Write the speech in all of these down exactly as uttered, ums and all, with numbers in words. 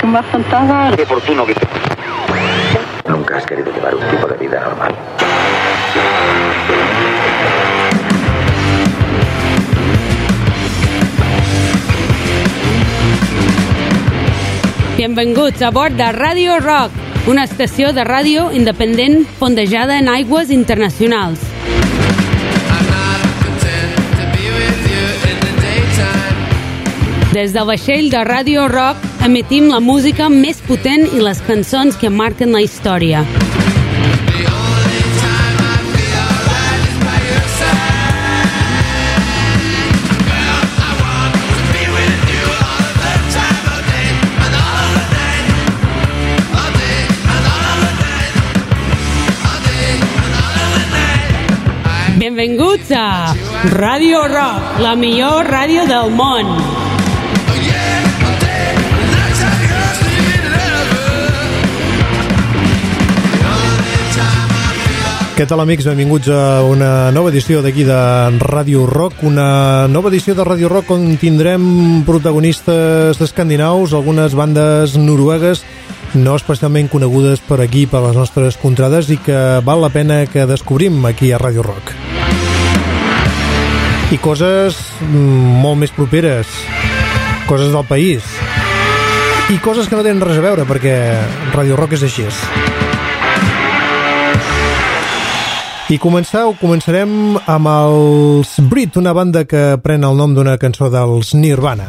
situación bastante rara. Qué oportuno que te... Nunca has querido llevar un tipo de vida normal. Benvinguts a bord de Radio Rock, una estació de ràdio independent fondejada en aigües internacionals. Des del vaixell de Radio Rock emetim la música més potent i les cançons que marquen la història. Benvinguts a Radio Rock, la millor ràdio del món. Què tal, amics? Benvinguts a una nova edició d'aquí de Radio Rock, una nova edició de Radio Rock on tindrem protagonistes escandinaus, algunes bandes noruegues no especialment conegudes per aquí, per les nostres contrades, i que val la pena que descobrim aquí a Radio Rock. I coses molt més properes, coses del país, i coses que no tenen res a veure, perquè Radio Rock és així. I començar, ho començarem amb els Brit, una banda que pren el nom d'una cançó dels Nirvana.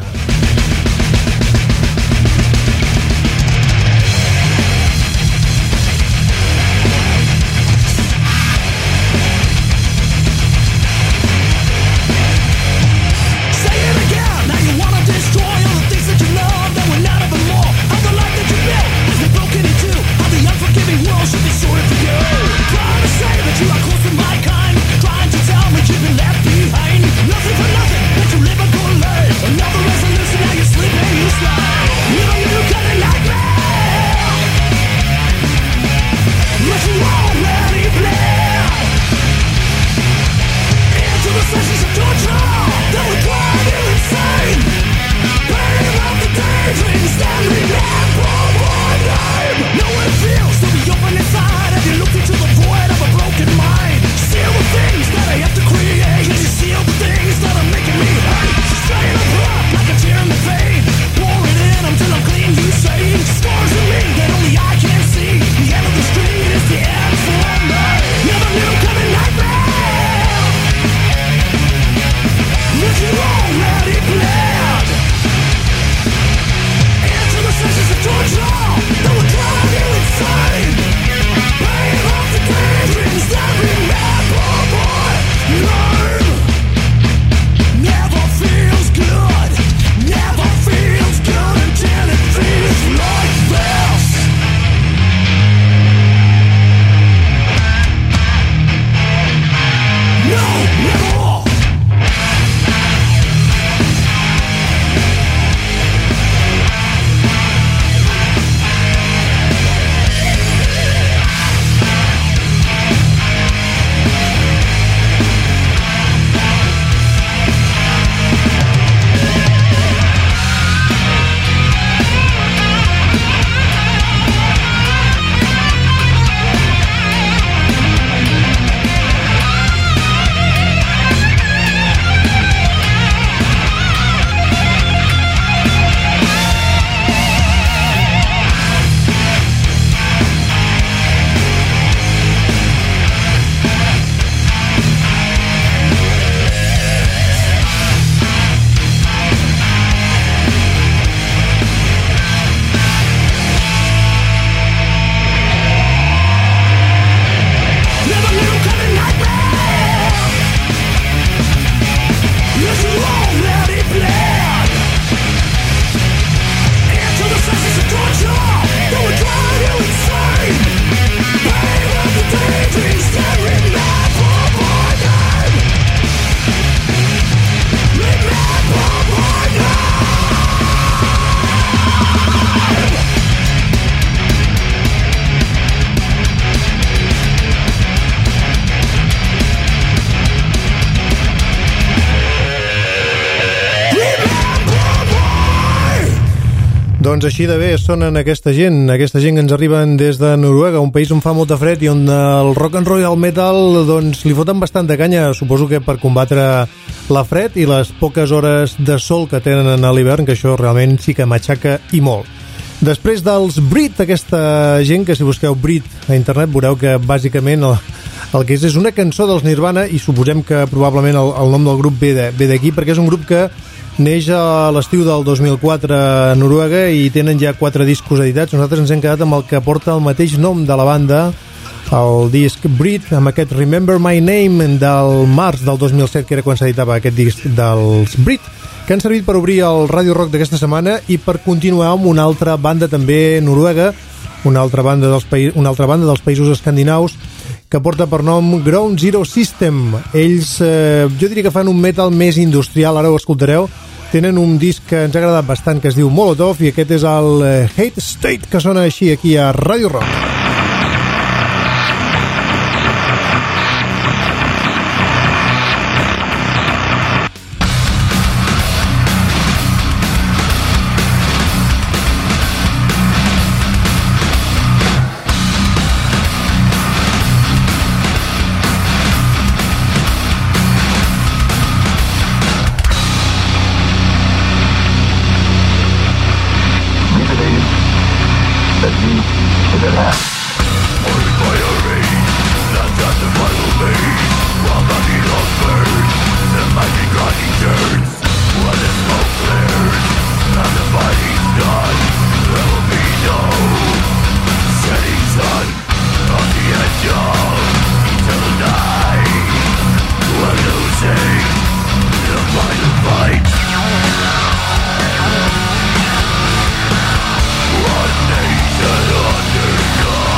Nothing for nothing, but you live a good life. Another resolution. Doncs així de bé sonen aquesta gent, aquesta gent que ens arriben des de Noruega, un país on fa molta fred i on el rock and roll i el metal doncs li foten bastanta canya, suposo que per combatre la fred i les poques hores de sol que tenen a l'hivern, que això realment sí que matxaca i molt. Després dels Brit, aquesta gent que si busqueu Brit a internet veureu que bàsicament el, el que és és una cançó dels Nirvana i suposem que probablement el, el nom del grup ve de, ve d'aquí perquè és un grup que neix a l'estiu del dos mil quatre a Noruega i tenen ja quatre discos editats. Nosaltres ens hem quedat amb el que porta el mateix nom de la banda, el disc Brit, amb aquest Remember My Name del març del dos mil set, que era quan s'editava aquest disc dels Brit, que han servit per obrir el Radio Rock d'aquesta setmana i per continuar amb una altra banda també noruega, una altra banda dels, paï una altra banda dels països escandinaus, que porta per nom Ground Zero System. Ells, eh, jo diria que fan un metal més industrial, ara ho escoltareu. Tenen un disc que ens ha agradat bastant, que es diu Molotov, i aquest és el eh, Hate State, que sona així aquí a Radio Rock. One nation under God.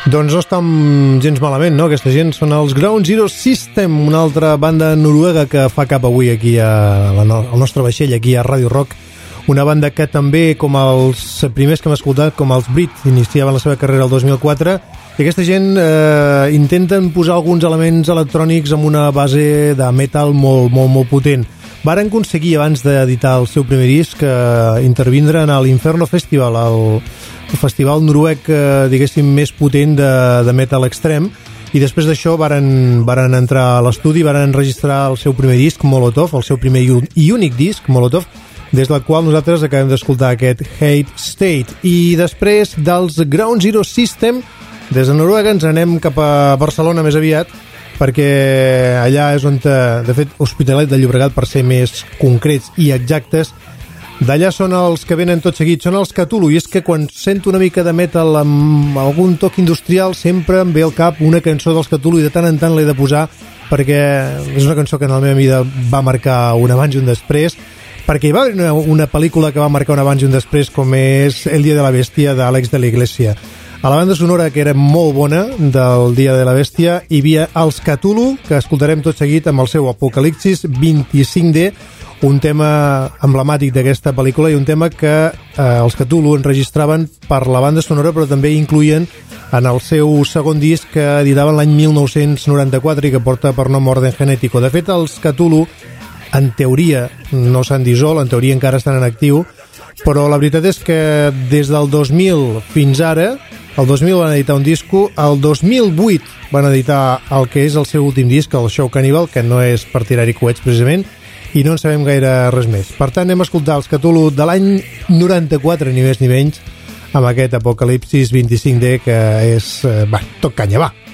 Doncs no estan gens malament, no? Aquesta gent són els Ground Zero System, una altra banda noruega que fa cap avui aquí a la, al nostre vaixell, aquí a Radio Rock. Una banda que també, com els primers que hem escoltat, com els Brit, iniciaven la seva carrera el dos mil quatre, i aquesta gent eh, intenten posar alguns elements electrònics amb una base de metal molt, molt, molt potent. Varen aconseguir, abans d'editar el seu primer disc, eh, intervindre a l'Inferno Festival, el, el festival noruec, eh, diguéssim, més potent de, de metal extrem, i després d'això varen, varen entrar a l'estudi, varen enregistrar el seu primer disc, Molotov, el seu primer i únic disc, Molotov, des del qual nosaltres acabem d'escoltar aquest Hate State. I després dels Ground Zero System, des de Noruega ens anem cap a Barcelona més aviat, perquè allà és on, de fet, Hospitalet de Llobregat, per ser més concrets i exactes, d'allà són els que venen tot seguit, són els Cthulhu, i és que quan sento una mica de metal amb algun toc industrial sempre em ve al cap una cançó dels Cthulhu i de tant en tant l'he de posar perquè és una cançó que en la meva vida va marcar un abans i un després, perquè hi va haver una, una pel·lícula que va marcar un abans i un després, com és El dia de la bèstia d'Àlex de la Iglesia. A la banda sonora, que era molt bona, del Dia de la Bèstia, hi havia els Cthulhu, que escoltarem tot seguit amb el seu Apocalipsis vint-i-cinc D, un tema emblemàtic d'aquesta pel·lícula i un tema que eh, els Cthulhu enregistraven per la banda sonora, però també incluïen en el seu segon disc que editaven l'any mil nou-cents noranta-quatre i que porta per nom Orden Genético. De fet, els Cthulhu, en teoria, no s'han dissolt, en teoria encara estan en actiu, però la veritat és que des del dos mil fins ara, el dos mil van editar un disco, el dos mil vuit van editar el que és el seu últim disc, el Show Cannibal, que no és per tirar-hi coets precisament, i no en sabem gaire res més. Per tant, anem a escoltar els Cthulhu de l'any noranta-quatre, ni més ni menys, amb aquest Apocalipsis vint-i-cinc D, que és, eh, va, tot canya, va.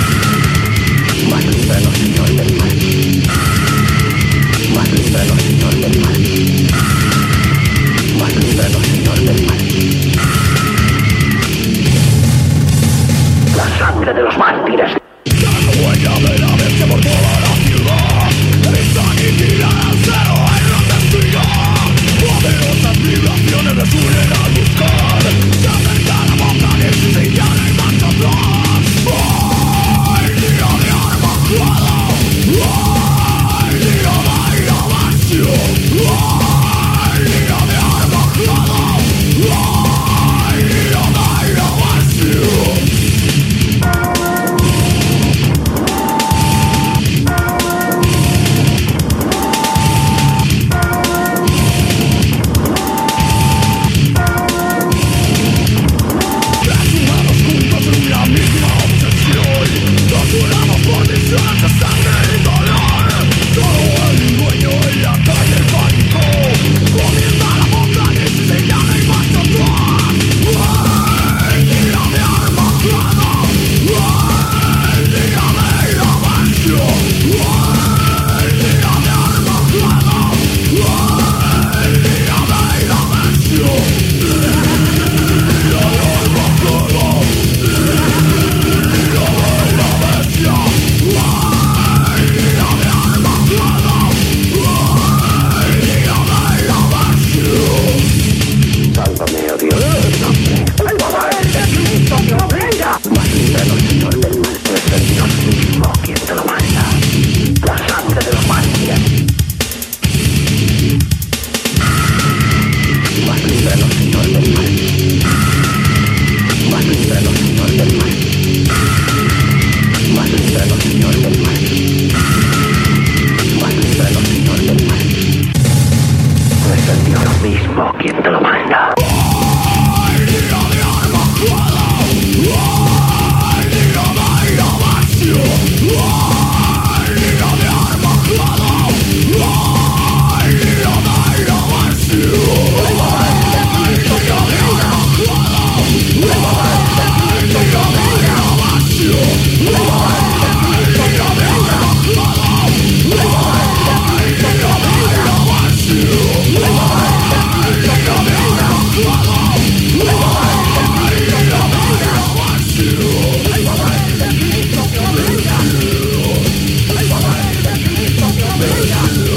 La sangre de los mártires.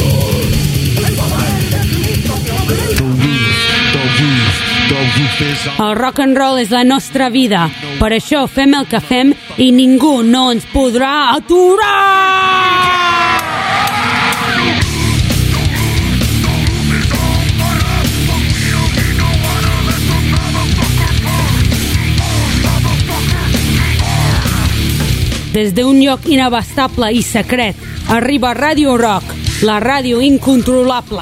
Is El rock and roll és la nostra vida. Per això fem el que fem i ningú no ens podrà aturar! Des d'un lloc inabastable i secret arriba Radio Rock, la ràdio incontrolable.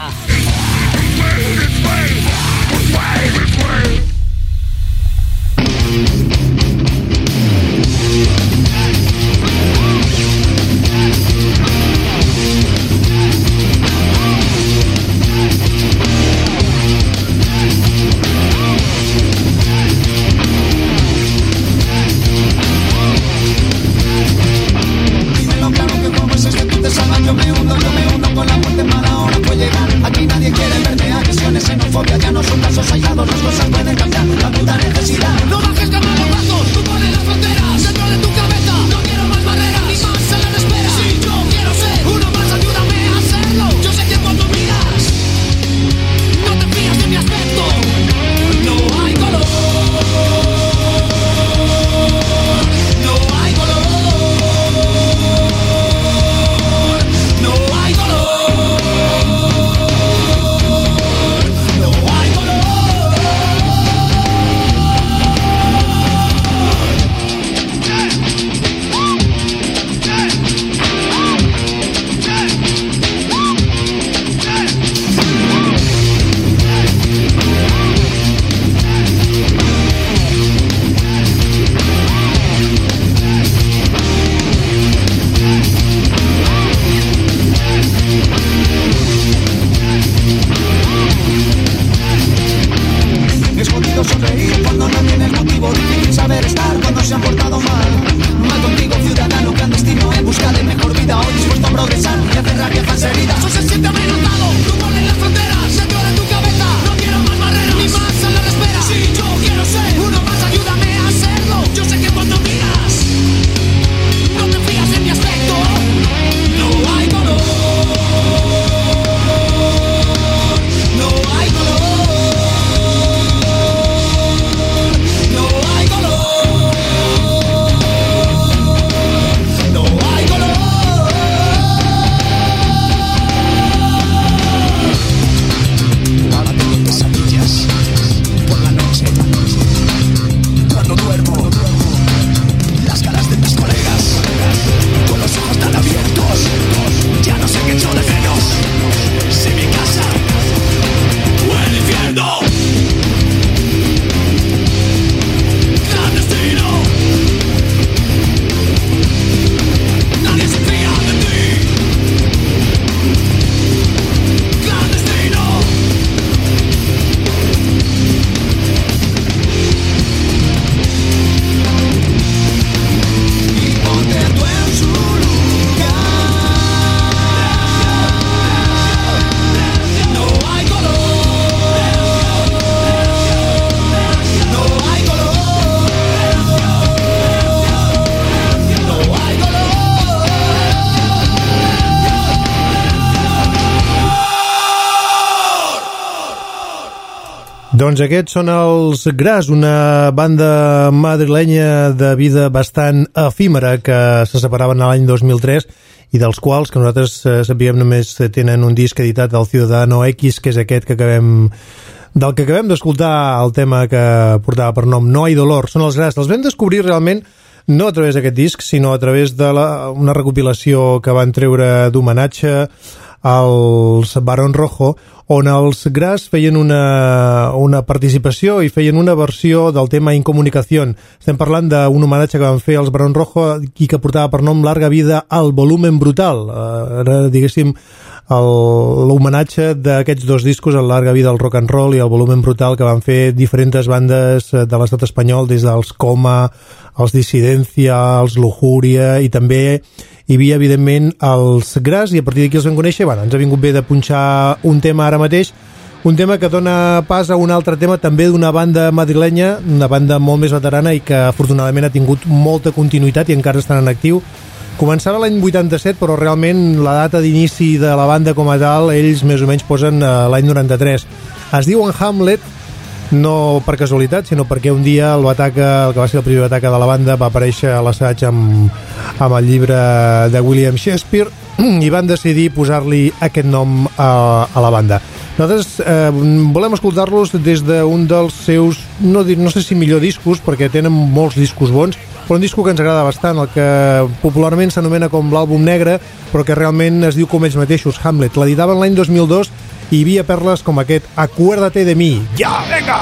Yo me hundo, yo me hundo con la muerte mala hora puede llegar. Aquí nadie quiere verte, agresiones, xenofobia, ya no son casos aislados, las cosas pueden cambiar, la puta necesidad. No bajes jamás los brazos, tú pones las fronteras dentro de tu cabeza. No quiero más barreras, ni más a la espera. Si yo quiero ser uno más, ayúdame a hacerlo. Yo sé que cuando miras, no te fías de mi aspecto. No hay color, no hay color. Sonreír cuando no tienes motivo, difícil saber estar cuando se han portado mal. Mal contigo, ciudadano clandestino en busca de mejor vida, hoy dispuesto a progresar y a cerrar viejas heridas. Eso se siente amenazado, tú pones las fronteras dentro de tu cabeza. No quiero más barreras, ni más a la espera. Si yo quiero ser uno más, ayúdame a hacerlo. Yo sé que cuando miras, no te fías de mi aspecto. No hay color, no hay color. Doncs aquests són els Gras, una banda madrilenya de vida bastant efímera que se separaven l'any dos mil tres i dels quals, que nosaltres eh, sapiguem, només tenen un disc editat del Ciudadano X, que és aquest que acabem del que acabem d'escoltar, el tema que portava per nom No hay dolor. Són els Gras. Els vam descobrir realment no a través d'aquest disc, sinó a través de la, una recopilació que van treure d'homenatge als Barón Rojo, on els Gras feien una, una participació i feien una versió del tema Incomunicación. Estem parlant d'un homenatge que van fer als Barón Rojo i que portava per nom Larga vida al volumen brutal. Uh, era, diguéssim, l'homenatge d'aquests dos discos, el Larga vida al rock and roll i el volumen brutal, que van fer diferents bandes de l'estat espanyol, des dels Coma, els Dissidencia, els Lujuria, i també hi havia, evidentment, els Gras, i a partir d'aquí els vam conèixer. Bueno, ens ha vingut bé de punxar un tema ara mateix, un tema que dona pas a un altre tema també d'una banda madrilenya, una banda molt més veterana i que afortunadament ha tingut molta continuïtat i encara estan en actiu. Començava l'any vuitanta-set, però realment la data d'inici de la banda com a tal, ells més o menys posen uh, l'any noranta-tres. Es diuen Hamlet no per casualitat, sinó perquè un dia el Bataca, el que va ser el primer Bataca de la banda, va aparèixer a l'assaig amb, amb el llibre de William Shakespeare i van decidir posar-li aquest nom a, a la banda. Nosaltres eh, volem escoltar-los des d'un dels seus, no, no sé si millor discos, perquè tenen molts discos bons, però un disco que ens agrada bastant, el que popularment s'anomena com l'àlbum negre, però que realment es diu com ells mateixos, Hamlet. L'editaven l'any dos mil dos i hi havia perles com aquest Acuérdate de mi. Ja, venga!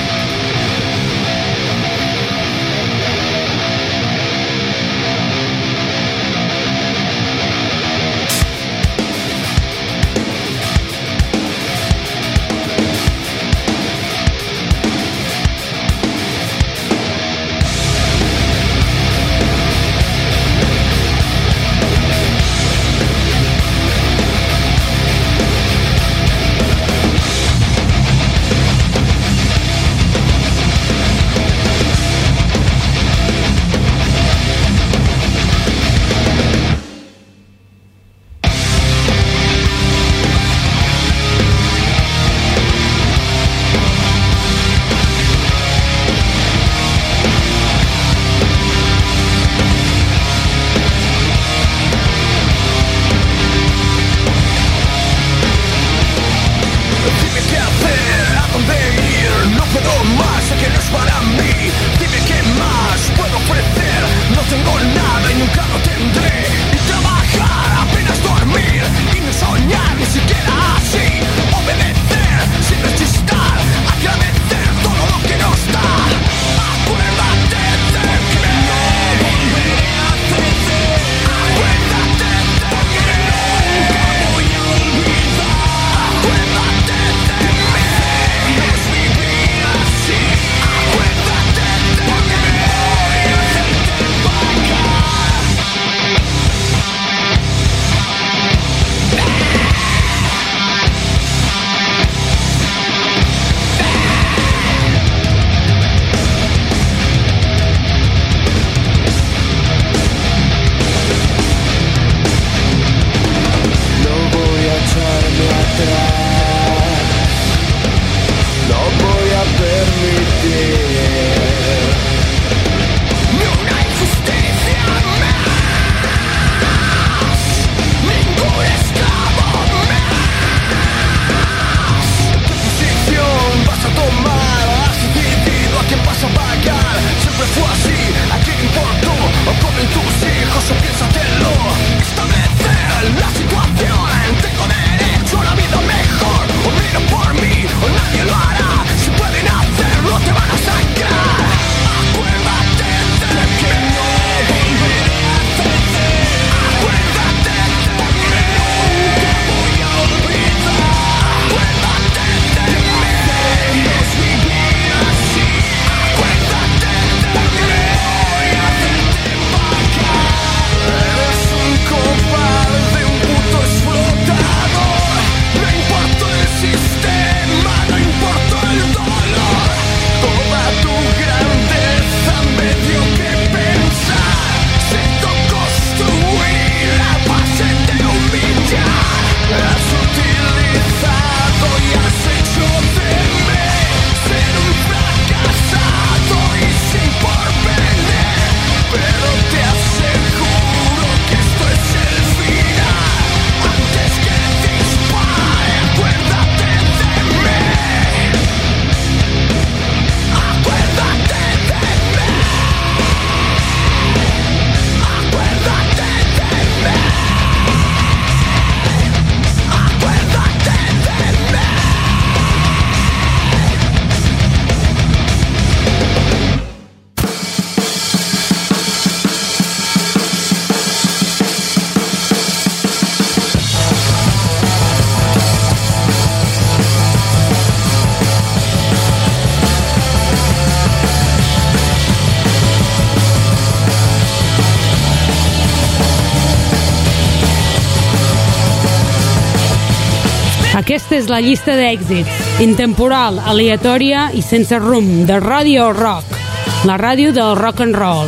Aquesta és la llista d'èxits, intemporal, aleatòria i sense rumb, de Radio Rock, la ràdio del rock and roll.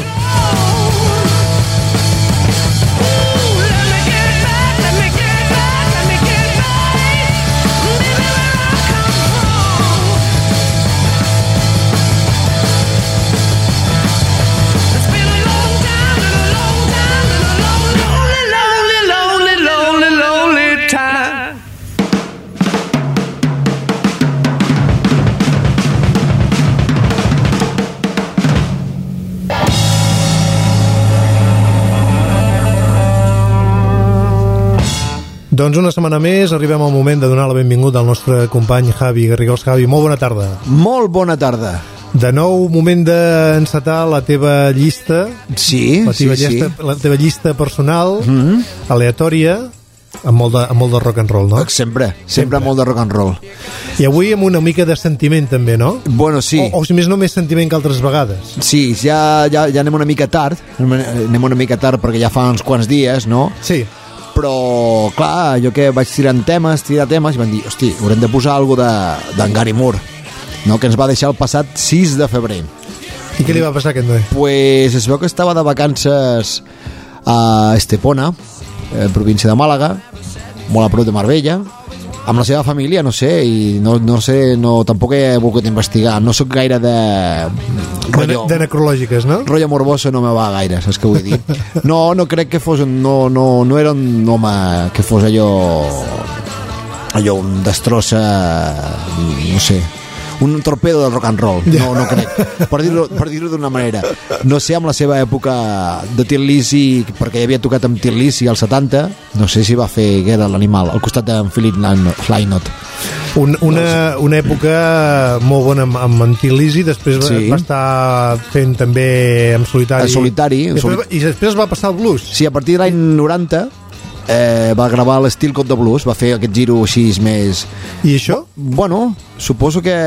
Doncs una setmana més arribem al moment de donar la benvinguda al nostre company Javi Garrigols. Javi, molt bona tarda. Molt bona tarda. De nou, moment d'encetar la teva llista. Sí, la teva sí, llista, sí. La teva llista personal, Mm-hmm. aleatòria, amb molt, de, amb molt de rock and roll, no? Sempre, sempre, sempre molt de rock and roll. I avui amb una mica de sentiment també, no? Bueno, sí. O, o si més no, més sentiment que altres vegades. Sí, ja, ja, ja anem una mica tard, anem una mica tard perquè ja fa uns quants dies, no? Sí. Però, clar, jo que vaig tirant temes, tirar temes, i van dir, hosti, haurem de posar alguna cosa d'en Gary Moore, no? Que ens va deixar el passat sis de febrer. I què li va passar a aquest noi? Pues es veu que estava de vacances a Estepona, eh, província de Màlaga, molt a prop de Marbella, amb la seva família, no sé, i no, no sé, no, tampoc he volgut investigar, no sóc gaire de rotllo, De, de necrològiques, no? rotllo morboso, no me va gaire, saps què vull dir? No, no crec que fos un, no, no, no era un home que fos allò allò, un destrossa, no sé, un torpedo del rock and roll, no, no crec, per dir-ho per dir-ho d'una manera. No sé, amb la seva època de Tin Lizzy, perquè ja havia tocat amb Tin Lizzy als setanta, no sé si va fer què era l'animal, al costat d'en Philip Lynott. Un, una, una època molt bona amb, amb en Tin Lizzy, després va, Sí. va estar fent també en solitari. En solitari, I després, soli- I després va passar al blues. Sí, a partir de l'any noranta eh, va gravar l'Steel Cut de Blues, va fer aquest giro així més... I això? Bueno, suposo que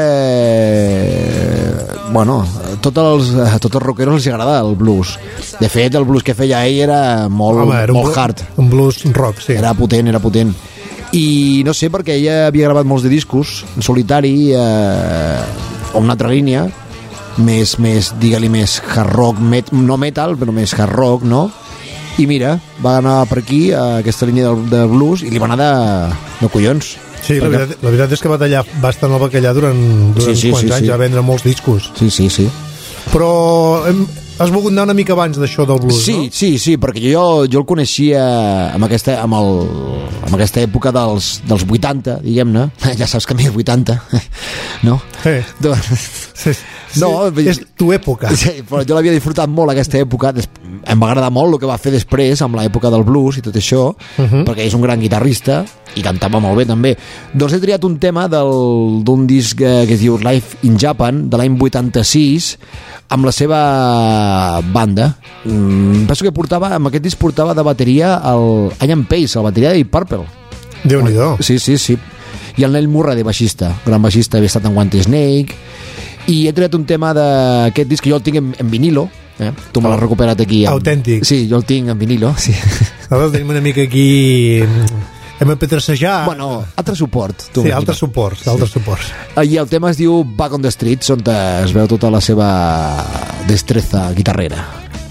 bueno, tots els, a tots els rockeros els agrada el blues. De fet, el blues que feia ell era molt, Home, era un molt blu- hard. Un blues rock, sí. Era potent, era potent. I no sé, perquè ella havia gravat molts de discos en solitari, eh, o una altra línia, més, més digue-li, més hard rock, met, no metal, però més hard rock, no? I mira, va anar per aquí, a aquesta línia del, de blues, i li va anar de, de collons. Sí, la Perquè- veritat, la veritat és que va tallar, va estar en el bacallà durant, durant Sí, sí, quants sí, anys, sí. va vendre molts discos. Sí, sí, sí. Però hem, has volgut anar una mica abans d'això del blues, Sí, no? sí, sí, perquè jo, jo el coneixia amb aquesta, amb el, amb aquesta època dels, dels vuitanta, diguem-ne. Ja saps que a mi vuitanta, no? Sí. Doncs- Sí, sí, No, és tu època. Sí, però jo l'havia disfrutat molt aquesta època. Des... Em va agradar molt el que va fer després amb l'època del blues i tot això, uh -huh. perquè és un gran guitarrista i cantava molt bé també. Doncs he triat un tema del- d'un disc que, que es diu Live in Japan de l'any vuitanta-sis amb la seva banda. Mm, penso que portava, amb aquest disc portava de bateria el Ian Pace, la bateria de Deep Purple. Déu-n'hi-do. Sí, sí, sí. I el Neil Murray de baixista, gran baixista, havia estat en White Snake. I he tret un tema d'aquest disc que jo el tinc en, en vinilo, eh? Tu me l'has recuperat aquí en... Autèntic. Sí, jo el tinc en vinilo, sí. Nosaltres tenim una mica aquí... Hem apetrecejar... Bueno, altre suport, tu sí, m'imagines. altres suports, altres suports. I el tema es diu Back on the Streets, on es veu tota la seva destreza guitarrera.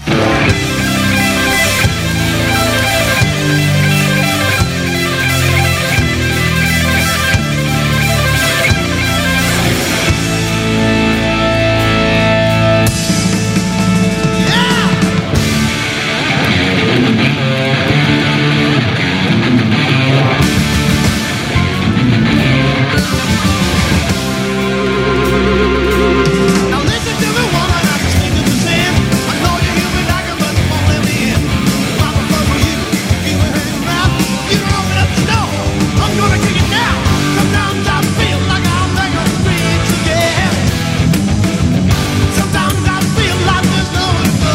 Now listen to me while I got to sing in the sand. I know you hear me knocking, but you won't let me in. I'm a fuck with you, keep me hanging around. You don't open up the door, I'm gonna kick it down. Sometimes I feel like I'm back on the streets again. Sometimes I feel like there's nowhere to go.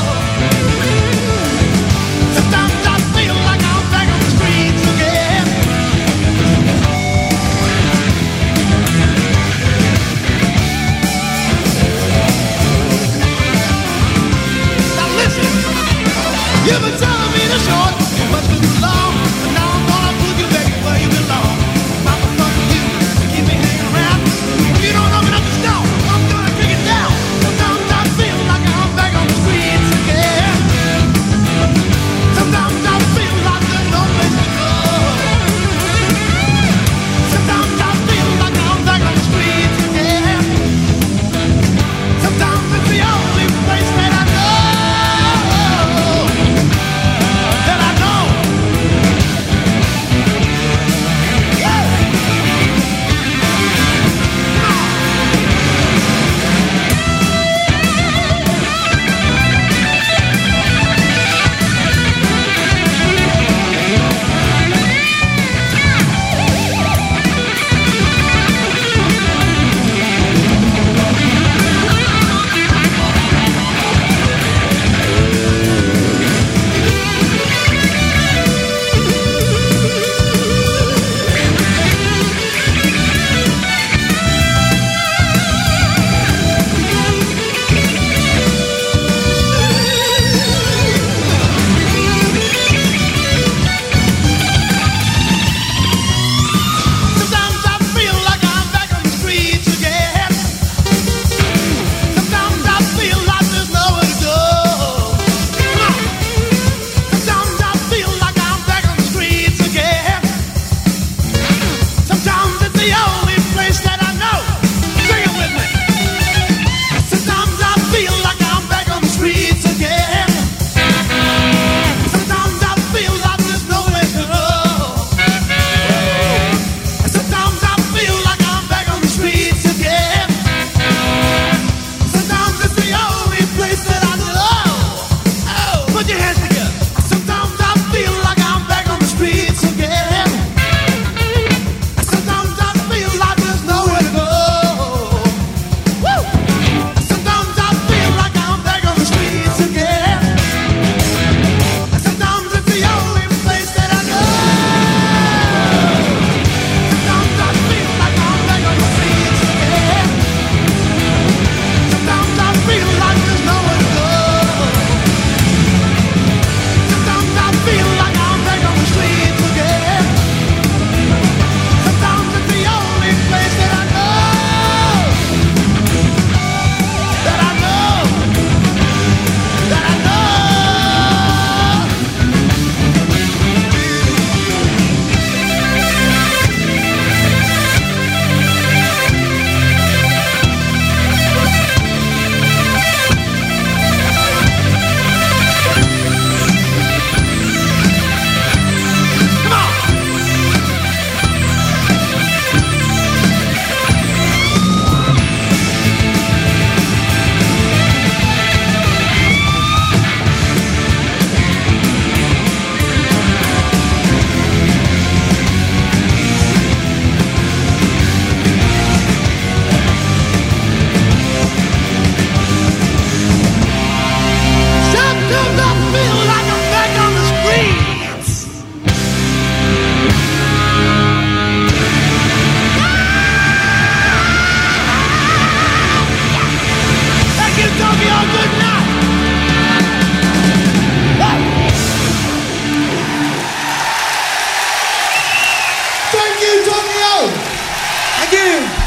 Sometimes I feel like I'm back on the streets again. Now listen, you've been telling me the short, you must be too long, but now I'm gonna put you back where you belong. I'm a fuck with you, keep me hanging around. If you don't open up the door, I'm gonna kick it down. Sometimes I feel like I'm back on the streets again. Sometimes I feel like there's no place to go. Sometimes I feel like I'm back on the streets again. Sometimes it's the only place that I know.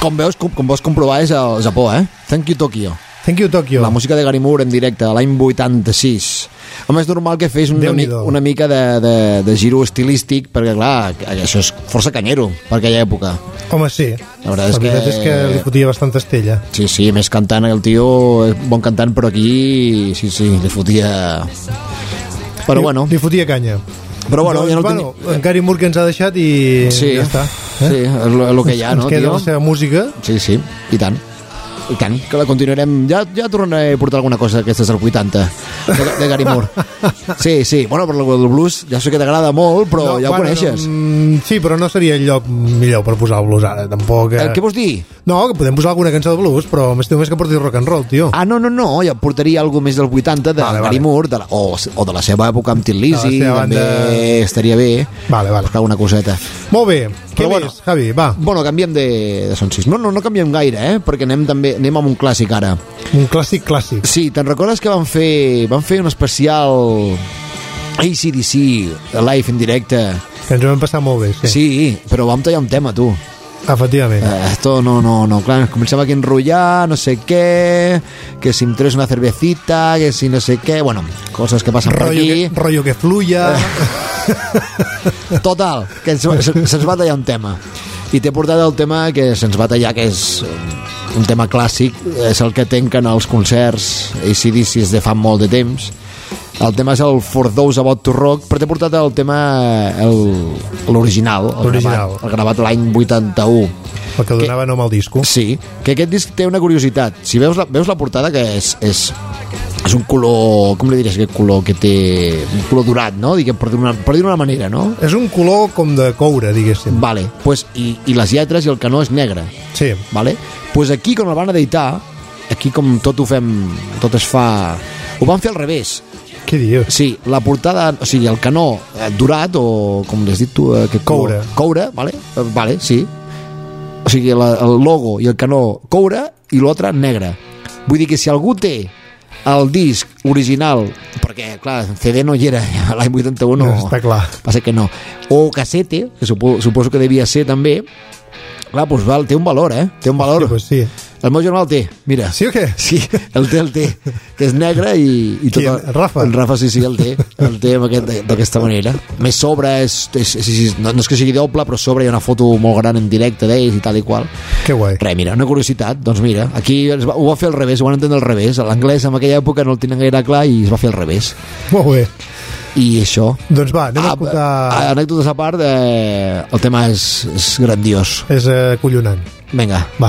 com veus, com, com vols comprovar és al Japó, eh? Thank you Tokyo. Thank you Tokyo. La música de Gary Moore en directe, l'any vuitanta-sis. Home, és normal que fes una, mi, una mica de, de, de giro estilístic, perquè clar, això és força canyero per aquella època. Home, sí. La veritat és, la veritat que... és que li fotia bastanta estella. Sí, sí, més cantant, el tio és bon cantant, però aquí sí, sí, li fotia... Però li, bueno... Li fotia canya. Però bueno, doncs, ja no bueno, tenia... en Gary Moore que ens ha deixat i sí, ja està. Eh? Sí, és el que hi ha, no, ens queda tio? la seva música. Sí, sí, i tant. I tant, que la continuarem. Ja, ja tornaré a portar alguna cosa d'aquestes del vuitanta de, de Gary Moore. Sí, sí, bueno, per el blues ja sé que t'agrada molt, però no, ja ho bueno, coneixes. No, sí, però no seria el lloc millor per posar el blues ara, tampoc. Eh... Eh, què vols dir? No, que podem posar alguna cançó de blues, però m'estiu més que porti rock and roll, tio. Ah, no, no, no, ja portaria alguna més del vuitanta de vale, Gary vale. Moore, de la, o, o de la seva època amb Tin Lizzy, també banda... estaria bé. Vale, vale. Buscar alguna coseta. Molt bé. Què però més, bueno, Javi? Va. Bueno, canviem de, de son sis. No, no, no canviem gaire, eh? Perquè anem també anem amb un clàssic ara. Un clàssic clàssic. Sí, te'n recordes que van fer van fer un especial A C D C live en directe? Que ens ho vam passar molt bé, sí. Sí, però vam tallar un tema, tu. Efectivament. Eh, esto no, no, no, clar, començava aquí a enrotllar, no sé què, que si em treus una cervecita, que si no sé què, bueno, coses que passen rollo per aquí. Que, rollo que fluya. Total, que se'ns se va tallar un tema. I t'he portat el tema que se'ns va tallar, que és un tema clàssic, és el que tanquen els concerts A C D C de fa molt de temps. El tema és el For Those About to Rock, però t'he portat el tema l'original, el, el, gravat, el gravat l'any vuitanta-u. El que donava que, nom al disco. Sí, que aquest disc té una curiositat. Si veus la, veus la portada, que és, és, és un color, com li diries aquest color que té? Un color dorat, no? Diguem, per dir-ho per dir una manera, no? És un color com de coure, diguéssim. Vale, pues, i, i les lletres i el canó és negre. Sí. Vale? Pues aquí, quan el van editar, aquí com tot ho fem, tot es fa... Ho van fer al revés. Què dius? Sí, la portada, o sigui, el canó eh, dorat, o com l'has dit tu, aquest coure. Color, coure, vale? Eh, vale, sí. O sigui, la, el logo i el canó coure i l'altre negre. Vull dir que si algú té el disc original, perquè, clar, C D no hi era l'any vuitanta-u, no, està clar. Passa que no. O casete, que supo, suposo que devia ser també, clar, doncs val, té un valor, eh? Té un valor. Sí, pues sí. El meu germà el té, mira. Sí o què? Sí, el té, el té. Que és negre i, i tot... Qui, el Rafa? El Rafa, sí, sí, el té. El té d'aquesta manera. Més sobre, és, és, és, és, no, no és que sigui doble, però sobre hi ha una foto molt gran en directe d'ells i tal i qual. Que guai. Res, mira, una curiositat. Doncs mira, aquí es va, ho va fer al revés, ho van entendre al revés. L'anglès en aquella època no el tenen gaire clar i es va fer al revés. Molt bé. I això... Doncs va, anem a escoltar... Ah, anècdotes a part, eh, el tema és, és grandiós. És eh, collonant. Vinga. Va.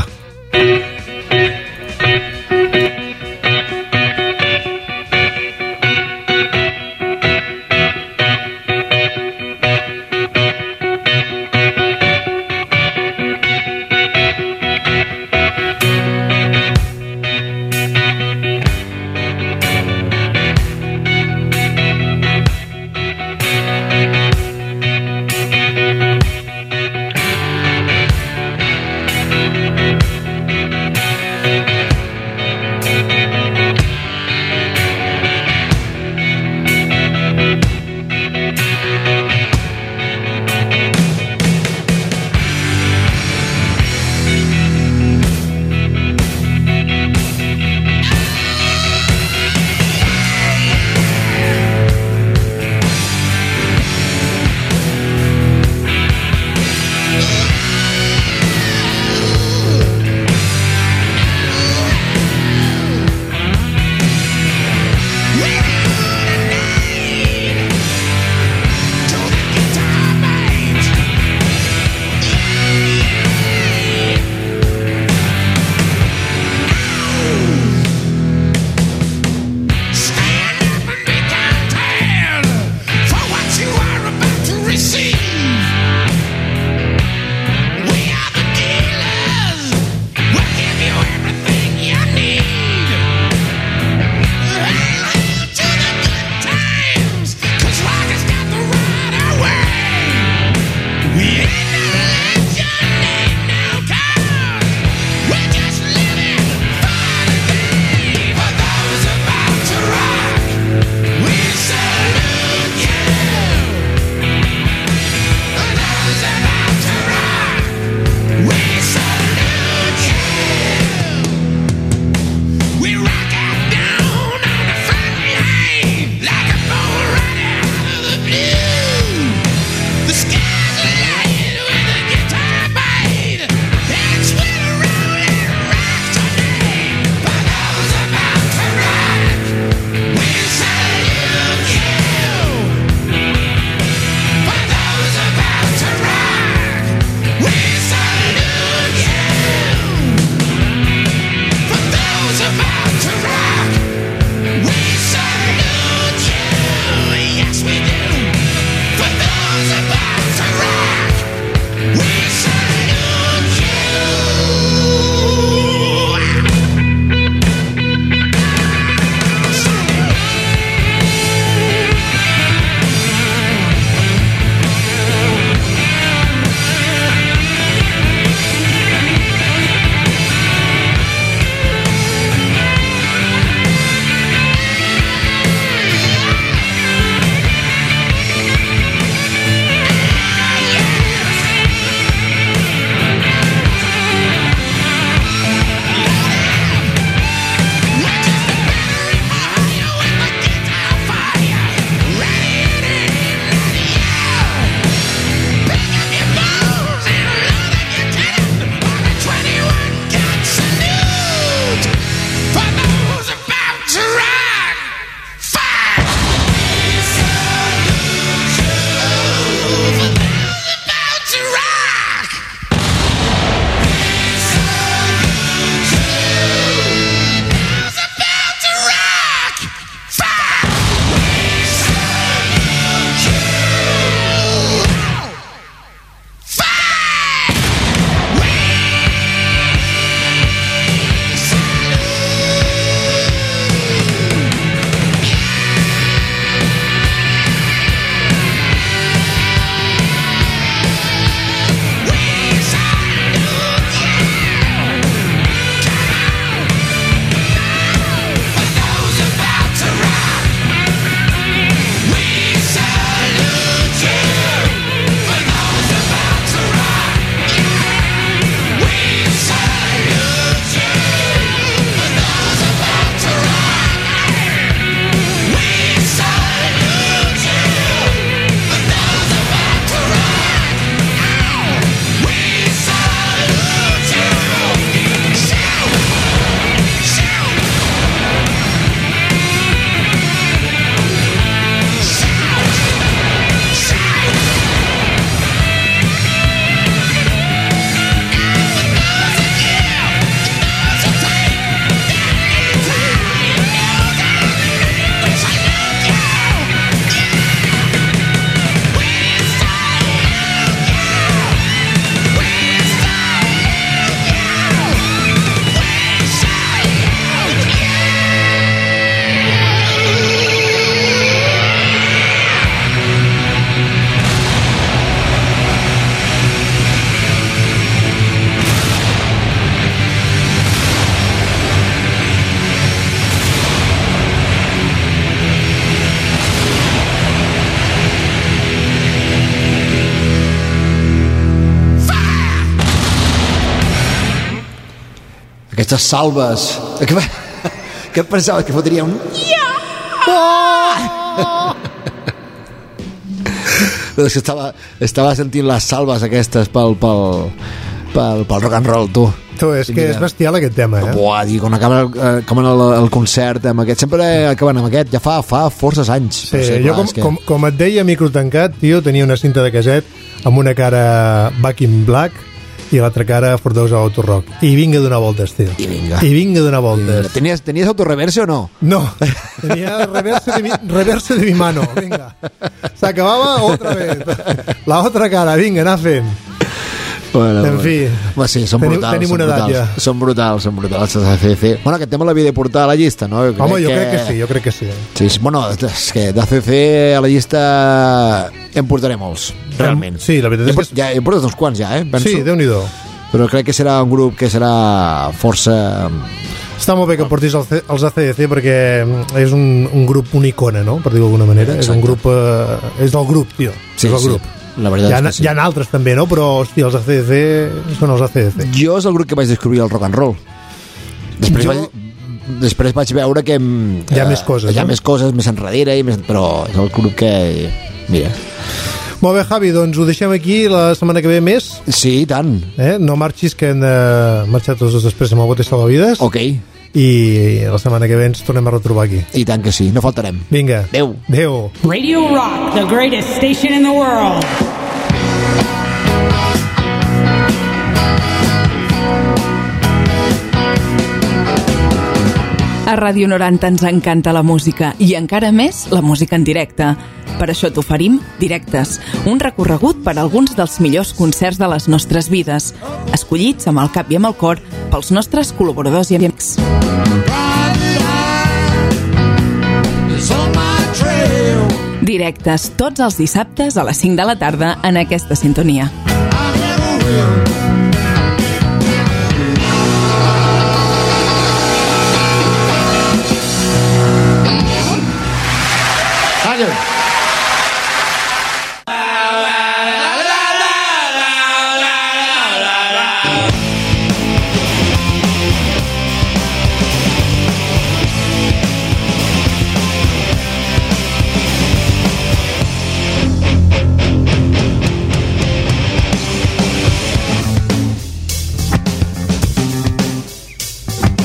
aquestes salves que, que pensava que fotria un oh! És que estava, estava sentint les salves aquestes pel, pel, pel, pel rock and roll, tu. Tu, és que és bestial aquest tema, eh? Buah, dic, quan acaba el, com el, el concert amb aquest, sempre acaben amb aquest, ja fa, fa forces anys. Sí, sí, jo com, que... com, com et deia, micro tancat, tio, tenia una cinta de caset amb una cara Back in Black i l'altra cara For Those Auto Rock. I vinga a donar voltes, tio. I vinga. I vinga a donar voltes. Tenies, tenies autoreverse o no? No, tenia reverse de mi, reverse de mi mano, vinga. S'acabava otra vez. La otra cara, vinga, anar fent. Bueno, en fi, bueno, sí, són tenim, brutals, tenim una edat ja. Són brutals, són brutals els A C D C. Bueno, aquest tema l'havia de portar a la llista, no? Jo Home, jo que... crec que sí, jo crec que sí. Sí, sí, bueno, és que d'A C D C a la llista en portaré molts, realment. Sí, la veritat és que... Ja, he portat uns quants ja, eh? Penso. Sí, Déu-n'hi-do. Però crec que serà un grup que serà força... Està molt bé que portis els A C D C perquè és un, un grup, una icona, no? Per dir-ho d'alguna manera. Exacte. És un grup... Eh, és el grup, tio. Sí, és el sí. grup. La veritat hi ha, és que sí. Hi ha altres també, no? Però, hòstia, els A C D C són els A C D C. Jo és el grup que vaig descobrir el rock and roll. Després, jo... vaig, després vaig veure que... Hi ha eh, més coses, Hi ha no? més coses, més enrere, i més, però és el grup que... Mira... Molt bé, Javi, doncs ho deixem aquí la setmana que ve més. Sí, i tant. Eh? No marxis, que hem de marxar tots dos després amb el bote salvavides. Ok. I la setmana que ve ens tornem a retrobar aquí. I tant que sí, no faltarem. Vinga. Adéu. Adéu. Radio Rock, the greatest station in the world. A Ràdio noranta ens encanta la música i encara més la música en directe. Per això t'oferim Directes, un recorregut per alguns dels millors concerts de les nostres vides, escollits amb el cap i amb el cor pels nostres col·laboradors i amics. Directes, tots els dissabtes a les cinc de la tarda en aquesta sintonia.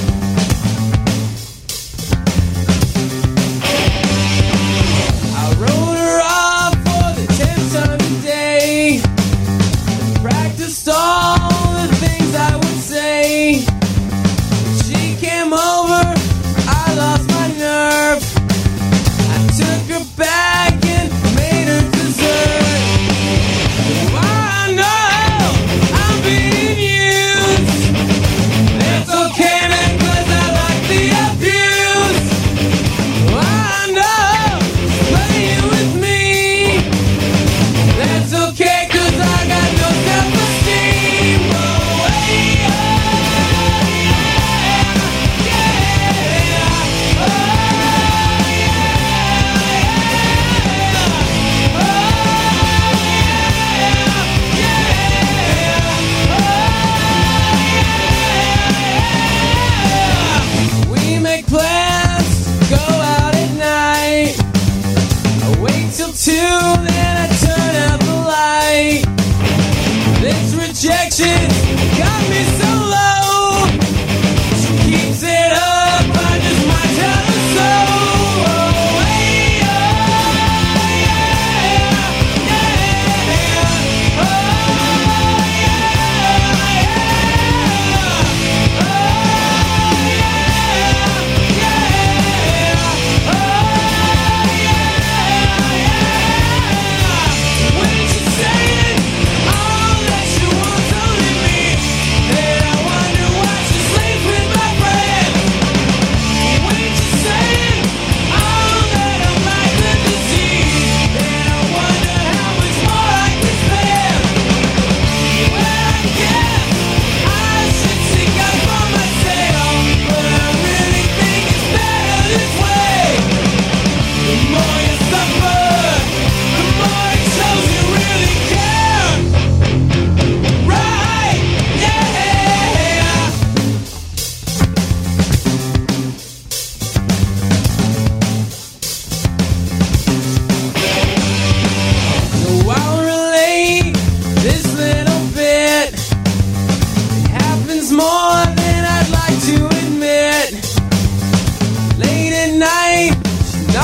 I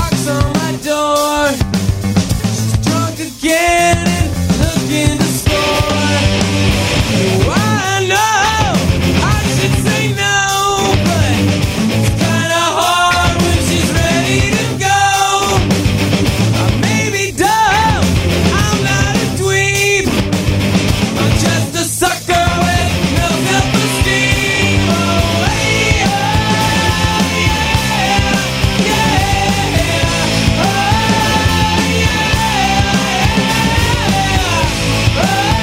knocks on my door. She's drunk again and looking to score. Oh, I know I should say no, but it's kinda hard when she's ready to go. I may be dumb, I'm not a dweeb, I'm just a sucker with no self-esteem. Oh, hey, oh, yeah, yeah, oh, yeah,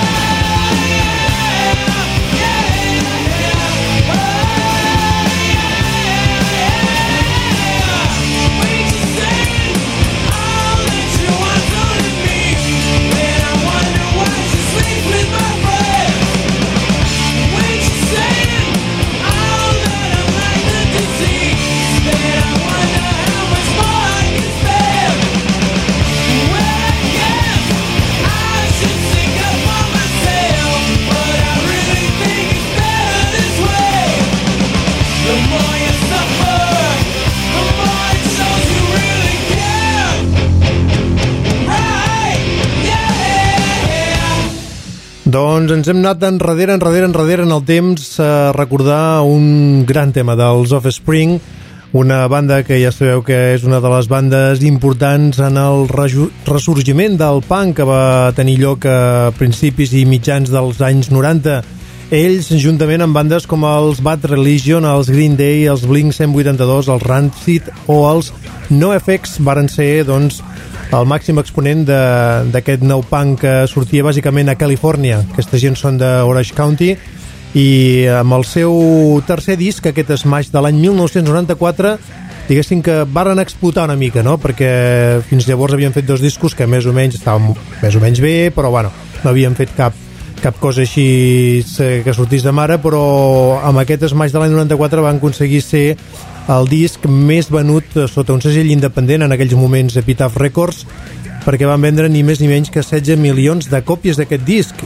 Doncs ens hem anat enrere, enrere, enrere en el temps a recordar un gran tema dels Offspring, una banda que ja sabeu que és una de les bandes importants en el ressorgiment del punk que va tenir lloc a principis i mitjans dels anys noranta. Ells, juntament amb bandes com els Bad Religion, els Green Day, els Blink cent vuitanta-dos, els Rancid o els NoFX, varen ser, doncs, el màxim exponent d'aquest nou punk que sortia bàsicament a Califòrnia. Aquesta gent són d'Orange County i amb el seu tercer disc, aquest Smash de l'any mil nou-cents noranta-quatre, diguéssim que varen explotar una mica, no? Perquè fins llavors havien fet dos discos que més o menys estaven més o menys bé, però bueno, no havien fet cap cap cosa així que sortís de mare, però amb aquest Smash de l'any noranta-quatre van aconseguir ser el disc més venut sota un segell independent en aquells moments, Epitaph Records, perquè van vendre ni més ni menys que setze milions de còpies d'aquest disc,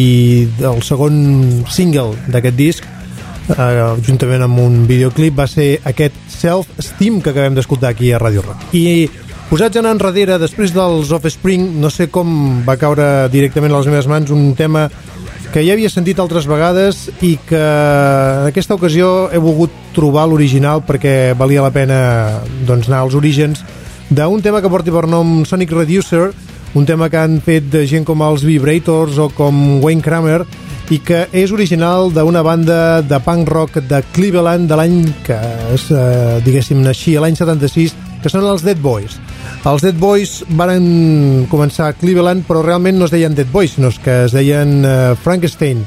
i el segon single d'aquest disc, eh, juntament amb un videoclip, va ser aquest Self-Esteem que acabem d'escoltar aquí a Radio Rock. I posats a anar enrere, després dels Offspring, no sé com va caure directament a les meves mans un tema que ja havia sentit altres vegades i que en aquesta ocasió he volgut trobar l'original perquè valia la pena, doncs, anar als orígens d'un tema que porti per nom Sonic Reducer, un tema que han fet de gent com els Vibrators o com Wayne Kramer i que és original d'una banda de punk rock de Cleveland de l'any que es, eh, diguéssim, naixia l'any setanta-sis, que són els Dead Boys. Els Dead Boys varen començar a Cleveland, però realment no es deien Dead Boys, sinó que es deien uh, Frankenstein.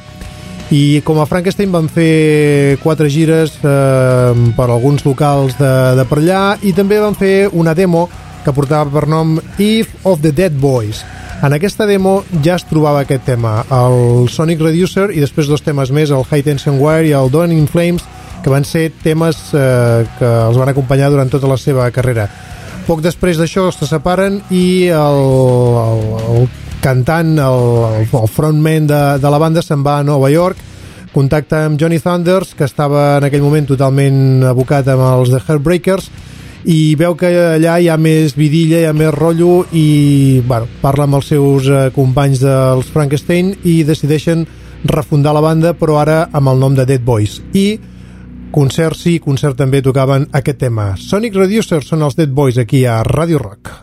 I com a Frankenstein van fer quatre gires uh, per alguns locals de, de per allà, i també van fer una demo que portava per nom Eve of the Dead Boys. En aquesta demo ja es trobava aquest tema, el Sonic Reducer, i després dos temes més, el High Tension Wire i el Dawn in Flames, que van ser temes eh, que els van acompanyar durant tota la seva carrera. Poc després d'això se separen i el, el, el cantant, el, el frontman de, de la banda se'n va a Nova York, contacta amb Johnny Thunders, que estava en aquell moment totalment abocat amb els The Heartbreakers, i veu que allà hi ha més vidilla, hi ha més rotllo, i bueno, parla amb els seus eh, companys dels Frankenstein i decideixen refundar la banda, però ara amb el nom de Dead Boys. I concert sí, concert també tocaven aquest tema. Sonic Reducer són els Dead Boys aquí a Radio Rock.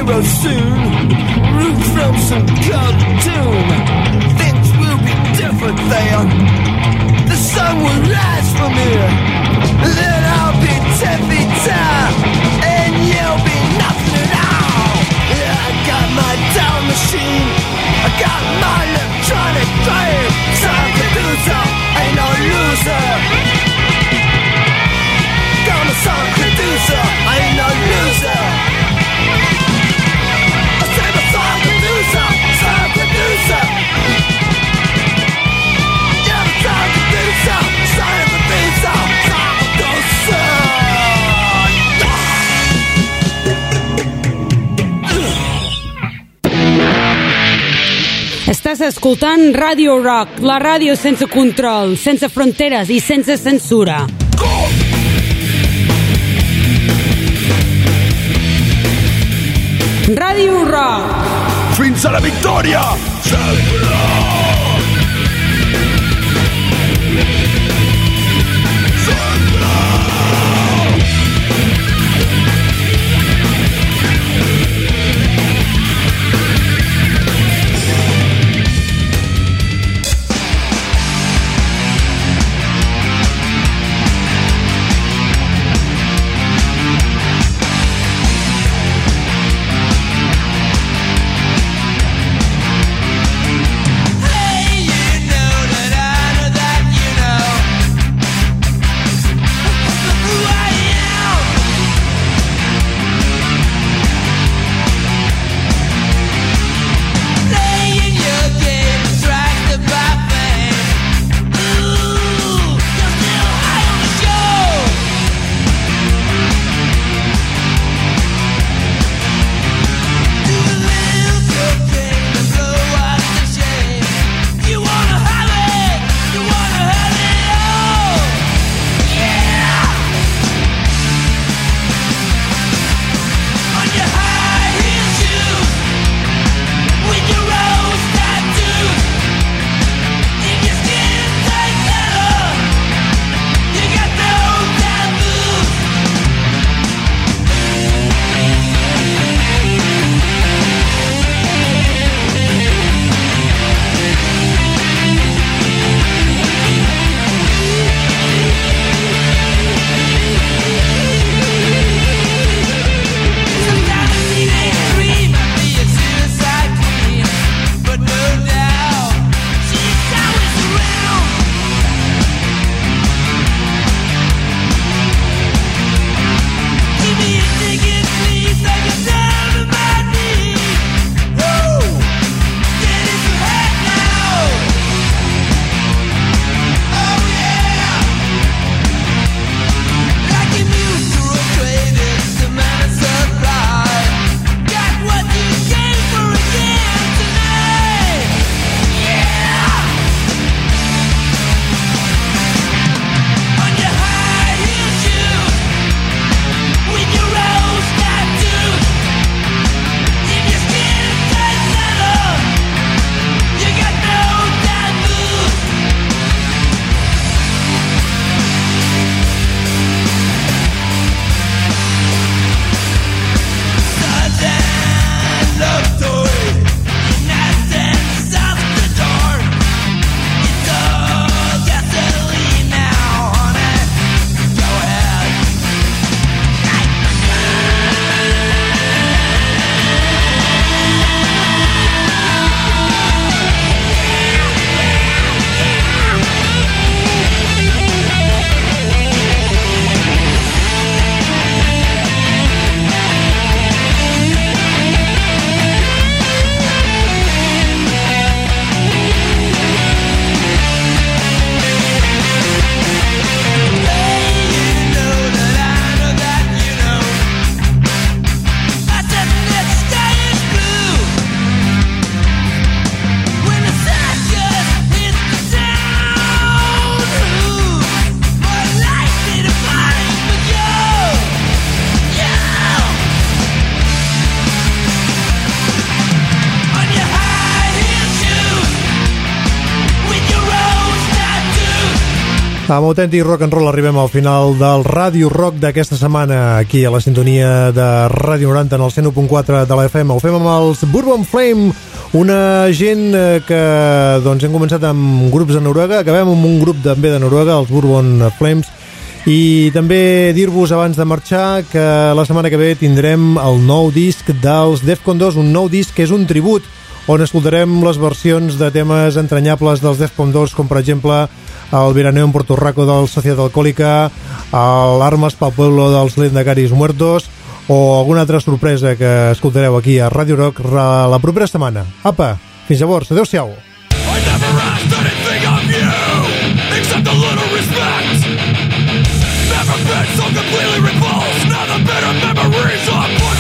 hero soon. Root from some cartoon. Things will be different there. The sun will rise from here. Then I'll be ten feet tall, and you'll be nothing at all. I got my down machine, I got my electronic drive. Time producer, ain't no loser. Got my song producer, I ain't no loser. I say my song producer, song producer. Yeah, my song producer, song producer, song producer. Estàs escoltant Radio Rock, la ràdio sense control, sense fronteres i sense censura. Radio Rock. Fins a la victòria! Sempre! Hey, you know that I know that you know. Amb autèntic rock and roll arribem al final del Ràdio Rock d'aquesta setmana, aquí a la sintonia de Ràdio noranta en el cent u punt quatre de la F M. Ho fem amb els Bourbon Flame, una gent que doncs, hem començat amb grups de Noruega, acabem amb un grup també de Noruega, els Bourbon Flames, i també dir-vos abans de marxar que la setmana que ve tindrem el nou disc dels Defcon dos, un nou disc que és un tribut, on escoltarem les versions de temes entranyables dels Defcon dos, com per exemple el Veraneo en Puerto Rico del Sociedad Alcohólica, l'Armes pel Pueblo dels Lendacaris Muertos, o alguna altra sorpresa que escoltareu aquí a Ràdio Rock la propera setmana. Apa, fins llavors, adeu-siau. I never asked anything of you except a little respect. Never been so completely repulsed. Now the bitter memories are put